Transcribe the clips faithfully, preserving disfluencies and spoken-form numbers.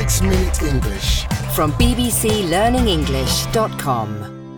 Six Minute English from b b c learning english dot com.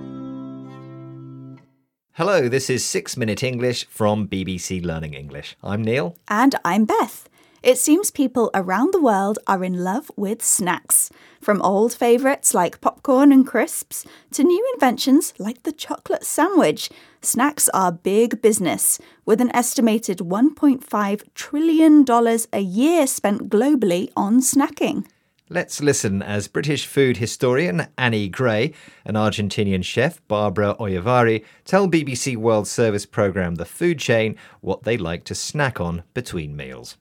Hello, this is Six Minute English from B B C Learning English. I'm Neil. And I'm Beth. It seems people around the world are in love with snacks. From old favourites like popcorn and crisps to new inventions like the chocolate sandwich. Snacks are big business, with an estimated one point five trillion dollars a year spent globally on snacking. Let's listen as British food historian Annie Gray and Argentinian chef Barbara Ollavari tell B B C World Service programme The Food Chain what they like to snack on between meals.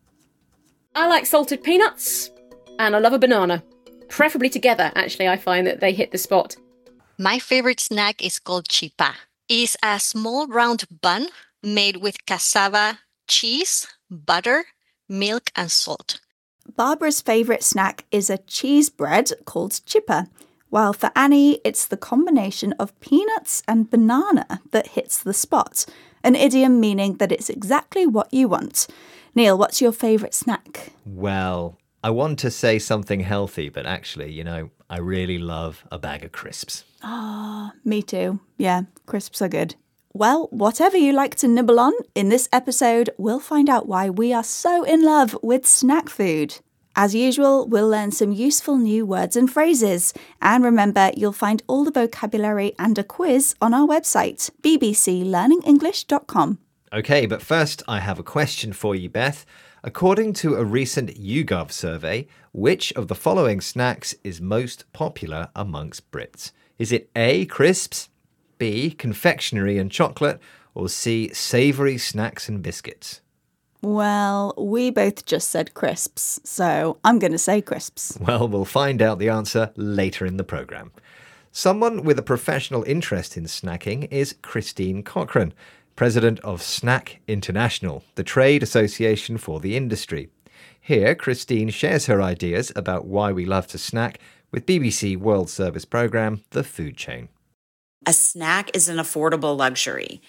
I like salted peanuts and I love a banana. Preferably together, actually. I find that they hit the spot. My favorite snack is called chipa. It's a small round bun made with cassava, cheese, butter, milk and salt. Barbara's favourite snack is a cheese bread called chipa, while for Annie it's the combination of peanuts and banana that hits the spot, an idiom meaning that it's exactly what you want. Neil, what's your favourite snack? Well, I want to say something healthy, but actually, you know, I really love a bag of crisps. Ah, oh, me too. Yeah, crisps are good. Well, whatever you like to nibble on, in this episode, we'll find out why we are so in love with snack food. As usual, we'll learn some useful new words and phrases. And remember, you'll find all the vocabulary and a quiz on our website, b b c learning english dot com. OK, but first I have a question for you, Beth. According to a recent YouGov survey, which of the following snacks is most popular amongst Brits? Is it A, crisps, B, confectionery and chocolate, or C, savoury snacks and biscuits? Well, we both just said crisps, so I'm going to say crisps. Well, we'll find out the answer later in the programme. Someone with a professional interest in snacking is Christine Cochran, President of Snack International, the trade association for the industry. Here, Christine shares her ideas about why we love to snack with B B C World Service programme The Food Chain. A snack is an affordable luxury.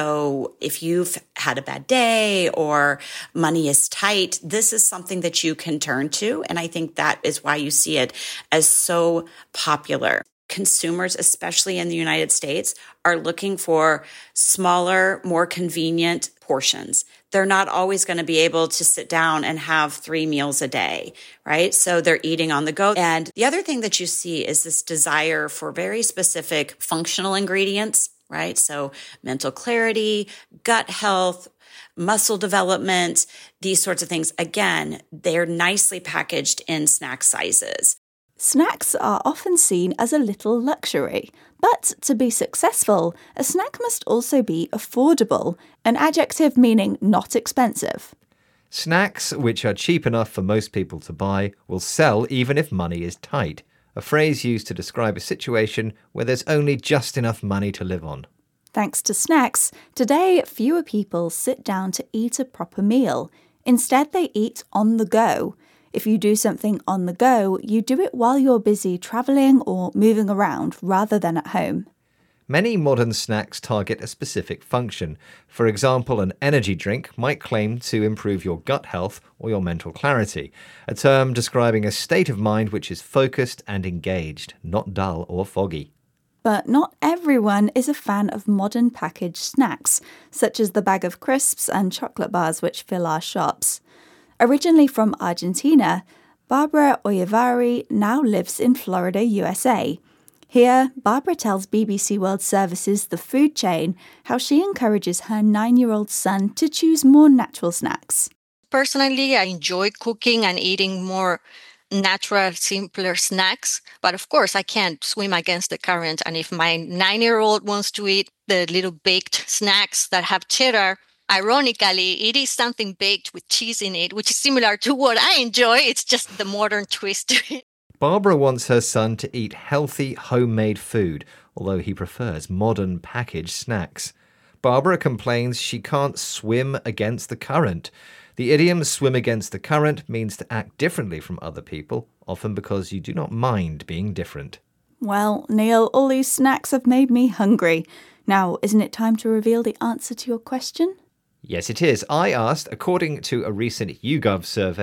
So if you've had a bad day or money is tight, this is something that you can turn to. And I think that is why you see it as so popular. Consumers, especially in the United States, are looking for smaller, more convenient portions. They're not always going to be able to sit down and have three meals a day, right? So they're eating on the go. And the other thing that you see is this desire for very specific functional ingredients, right? So mental clarity, gut health, muscle development, these sorts of things. Again, they're nicely packaged in snack sizes. Snacks are often seen as a little luxury, but to be successful, a snack must also be affordable, an adjective meaning not expensive. Snacks, which are cheap enough for most people to buy, will sell even if money is tight, a phrase used to describe a situation where there's only just enough money to live on. Thanks to snacks, today fewer people sit down to eat a proper meal. Instead, they eat on the go. If you do something on the go, you do it while you're busy travelling or moving around rather than at home. Many modern snacks target a specific function. For example, an energy drink might claim to improve your gut health or your mental clarity, a term describing a state of mind which is focused and engaged, not dull or foggy. But not everyone is a fan of modern packaged snacks, such as the bag of crisps and chocolate bars which fill our shops. Originally from Argentina, Barbara Ollavari now lives in Florida, U S A. Here, Barbara tells B B C World Service's The Food Chain how she encourages her nine-year-old son to choose more natural snacks. Personally, I enjoy cooking and eating more natural, simpler snacks. But of course, I can't swim against the current. And if my nine-year-old wants to eat the little baked snacks that have cheddar, ironically, it is something baked with cheese in it, which is similar to what I enjoy. It's just the modern twist to it. Barbara wants her son to eat healthy, homemade food, although he prefers modern packaged snacks. Barbara complains she can't swim against the current. The idiom swim against the current means to act differently from other people, often because you do not mind being different. Well, Neil, all these snacks have made me hungry. Now, isn't it time to reveal the answer to your question? Yes, it is. I asked, according to a recent YouGov survey,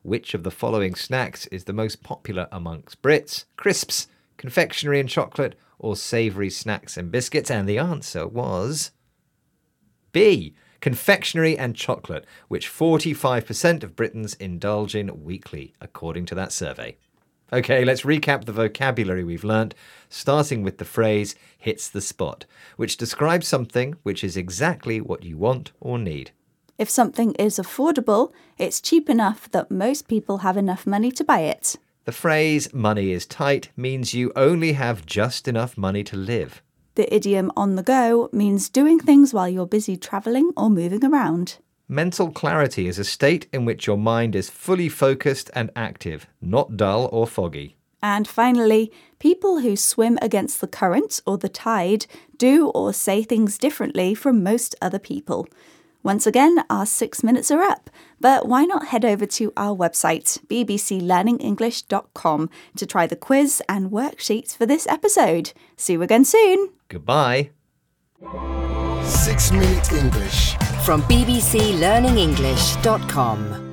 Which of the following snacks is the most popular amongst Brits? Crisps, confectionery and chocolate, or savoury snacks and biscuits? And the answer was B, confectionery and chocolate, which forty-five percent of Britons indulge in weekly, according to that survey. Okay, let's recap the vocabulary we've learnt, starting with the phrase hits the spot, which describes something which is exactly what you want or need. If something is affordable, it's cheap enough that most people have enough money to buy it. The phrase money is tight means you only have just enough money to live. The idiom on the go means doing things while you're busy travelling or moving around. Mental clarity is a state in which your mind is fully focused and active, not dull or foggy. And finally, people who swim against the current or the tide do or say things differently from most other people. Once again, our six minutes are up, but why not head over to our website, b b c learning english dot com, to try the quiz and worksheets for this episode. See you again soon. Goodbye. Six Minute English. From b b c learning english dot com.